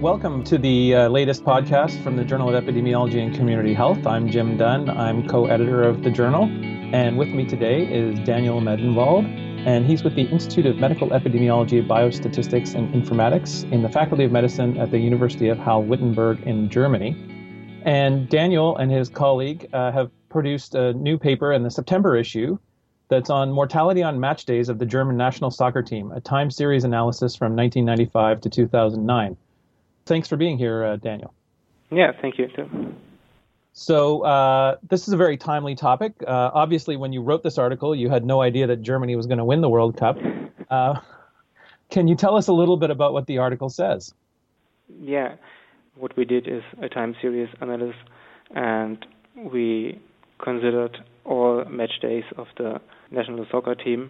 Welcome to the latest podcast from the Journal of Epidemiology and Community Health. I'm Jim Dunn. I'm co-editor of the journal. And with me today is Daniel Medenwald, and he's with the Institute of Medical Epidemiology, Biostatistics, and Informatics in the Faculty of Medicine at the University of Halle-Wittenberg in Germany. And Daniel and his colleague have produced a new paper in the September issue that's on mortality on match days of the German national soccer team, a time series analysis from 1995 to 2009. Thanks for being here, Daniel. Yeah, thank you. So this is a very timely topic. Obviously, when you wrote this article, you had no idea that Germany was going to win the World Cup. Can you tell us a little bit about what the article says? Yeah, what we did is a time series analysis, and we considered all match days of the national soccer team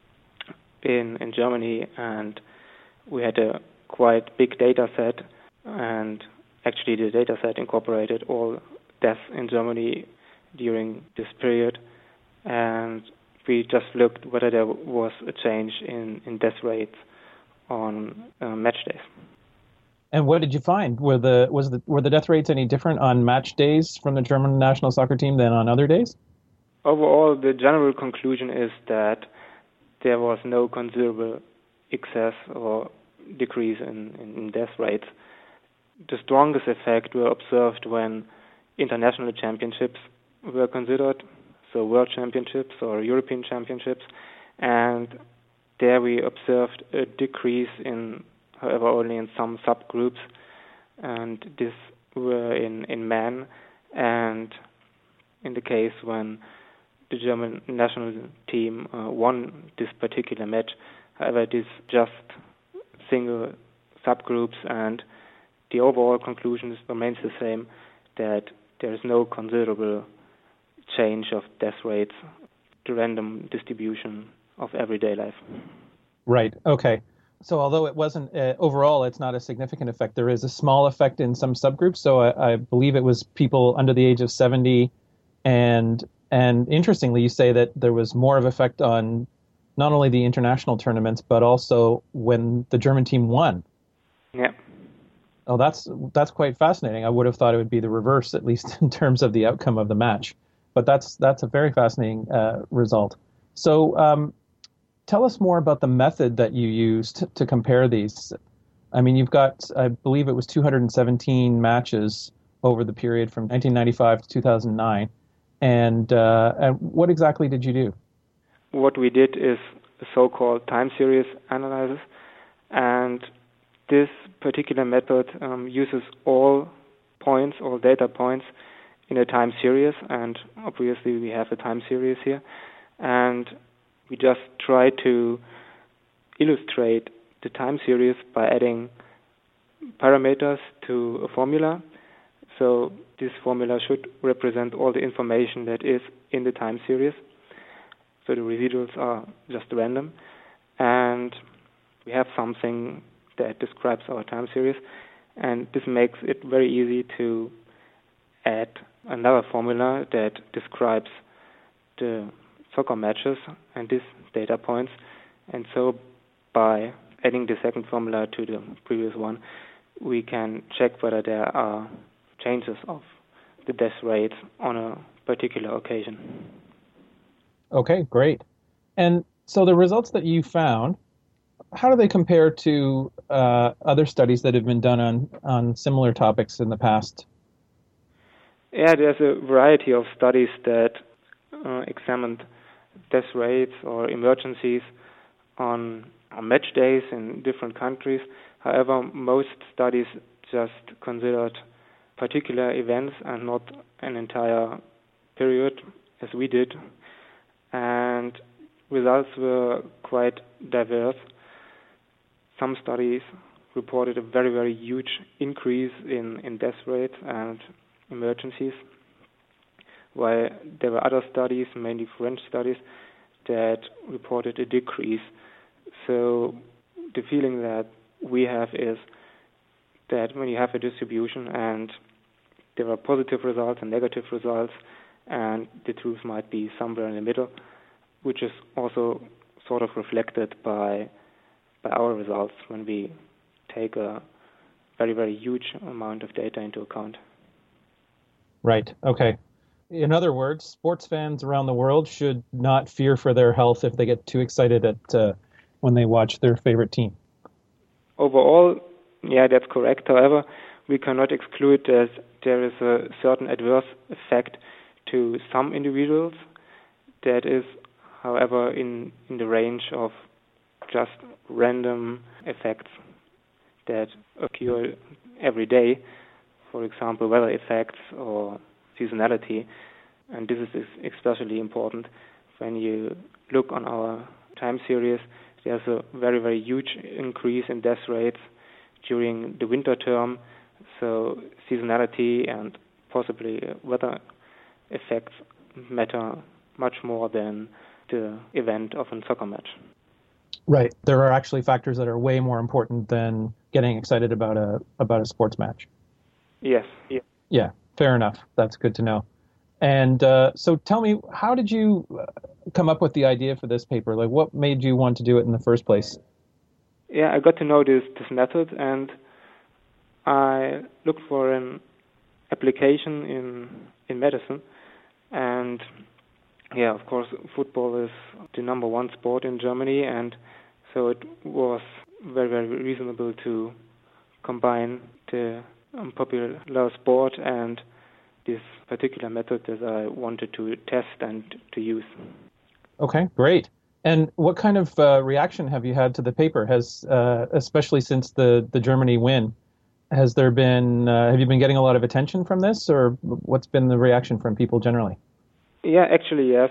in Germany, and we had a quite big data set, and actually the data set incorporated all deaths in Germany during this period, and we just looked whether there was a change in death rates on match days. And what did you find? Were the death rates any different on match days from the German national soccer team than on other days? Overall, the general conclusion is that there was no considerable excess or decrease in death rates. The strongest effect were observed when international championships were considered, so world championships or European championships, and there we observed a decrease however only in some subgroups, and this were in men, and in the case when the German national team won this particular match. However, it is just single subgroups, and the overall conclusion remains the same, that there is no considerable change of death rates, the random distribution of everyday life. Right, okay. So although it wasn't, overall, it's not a significant effect, there is a small effect in some subgroups. So I believe it was people under the age of 70, and interestingly, you say that there was more of effect on not only the international tournaments, but also when the German team won. Yeah. Oh, that's quite fascinating. I would have thought it would be the reverse, at least in terms of the outcome of the match. But that's a very fascinating result. So tell us more about the method that you used to compare these. I mean, you've got, I believe it was 217 matches over the period from 1995 to 2009. And what exactly did you do? What we did is a so-called time series analysis, and this particular method uses all data points in a time series, and obviously we have a time series here, and we just try to illustrate the time series by adding parameters to a formula. So this formula should represent all the information that is in the time series. So the residuals are just random, and we have something that describes our time series, and this makes it very easy to add another formula that describes the soccer matches and these data points. And so by adding the second formula to the previous one, we can check whether there are changes of the death rates on a particular occasion. Okay, great. And so the results that you found, how do they compare to other studies that have been done on similar topics in the past? Yeah, there's a variety of studies that examined death rates or emergencies on match days in different countries. However, most studies just considered particular events and not an entire period, as we did. And results were quite diverse. Some studies reported a very, very huge increase in death rates and emergencies, while there were other studies, mainly French studies, that reported a decrease. So the feeling that we have is that when you have a distribution and there are positive results and negative results, and the truth might be somewhere in the middle, which is also sort of reflected by our results when we take a very, very huge amount of data into account. Right. Okay. In other words, sports fans around the world should not fear for their health if they get too excited at when they watch their favorite team. Overall, yeah, that's correct. However, we cannot exclude that there is a certain adverse effect to some individuals that is, however, in the range of just random effects that occur every day, for example, weather effects or seasonality. And this is especially important when you look on our time series. There's a very, very huge increase in death rates during the winter term, so seasonality and possibly weather effects matter much more than the event of a soccer match. Right. There are actually factors that are way more important than getting excited about a sports match. Yes. Yeah, fair enough. That's good to know. And so tell me, how did you come up with the idea for this paper? Like, what made you want to do it in the first place? Yeah, I got to know this method, and I looked for an application in medicine. And yeah, of course, football is the number one sport in Germany, and so it was very, very reasonable to combine the popular sport and this particular method that I wanted to test and to use. Okay, great. And what kind of reaction have you had to the paper? Has especially since the Germany win, has there been have you been getting a lot of attention from this, or what's been the reaction from people generally? Yeah, actually, yes.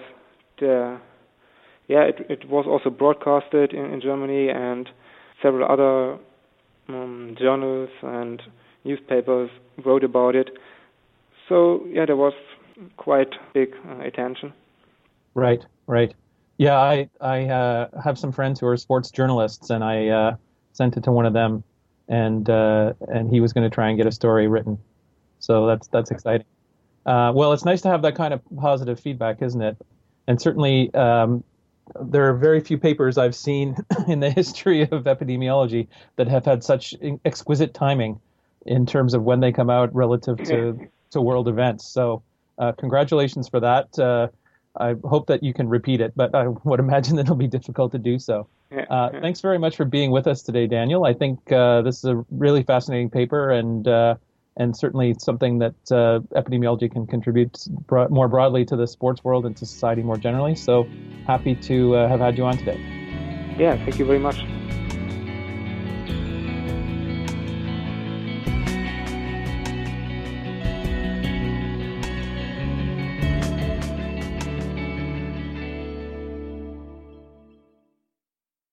It was also broadcasted in Germany, and several other journals and newspapers wrote about it. So, yeah, there was quite big attention. Right. Yeah, I have some friends who are sports journalists, and I sent it to one of them, and he was going to try and get a story written. So that's exciting. Well, it's nice to have that kind of positive feedback, isn't it? And certainly, there are very few papers I've seen in the history of epidemiology that have had such exquisite timing in terms of when they come out relative to world events. So congratulations for that. I hope that you can repeat it, but I would imagine that it'll be difficult to do so. Thanks very much for being with us today, Daniel. I think this is a really fascinating paper and certainly something that epidemiology can contribute more broadly to the sports world and to society more generally. So happy to have had you on today. Yeah, thank you very much.